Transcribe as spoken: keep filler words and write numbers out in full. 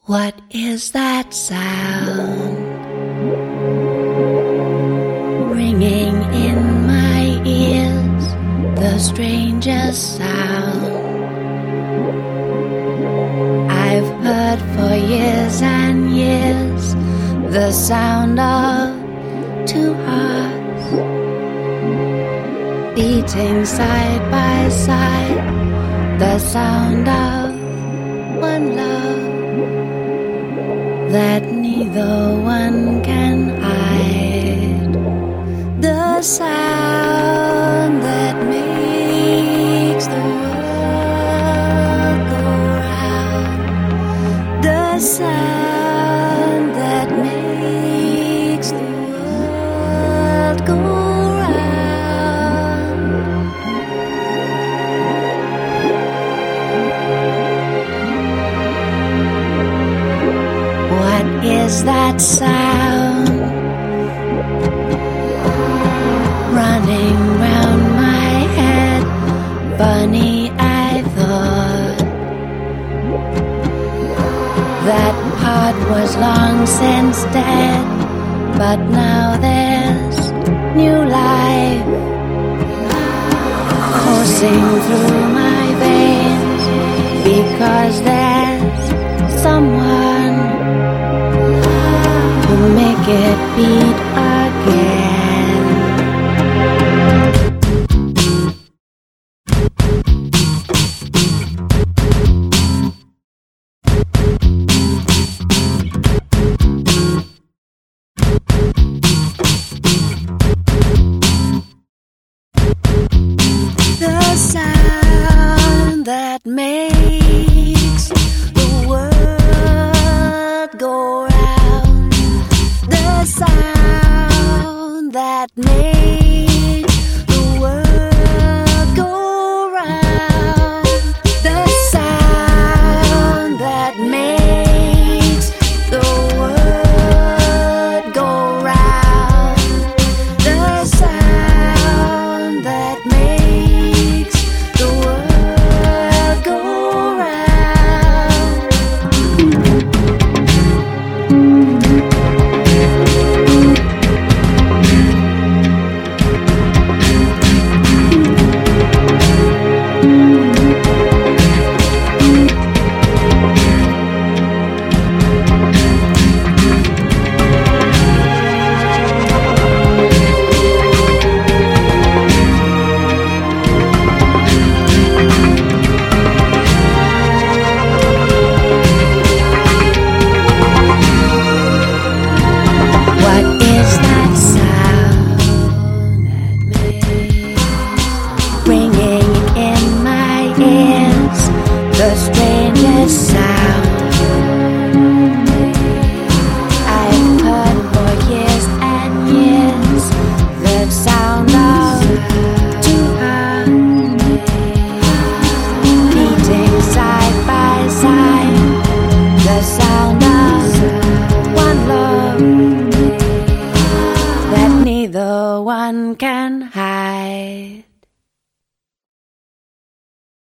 What is that sound ringing in my ears? The strangest sound I've heard for years and years. The sound of two hearts beating side by side. The sound of one love that neither one can hide. The sound that makes the world go round. The sound that makes the world go round. What is that sound running round my head? Funny, I thought that part was long since dead, but now there's new life coursing through my veins, because there's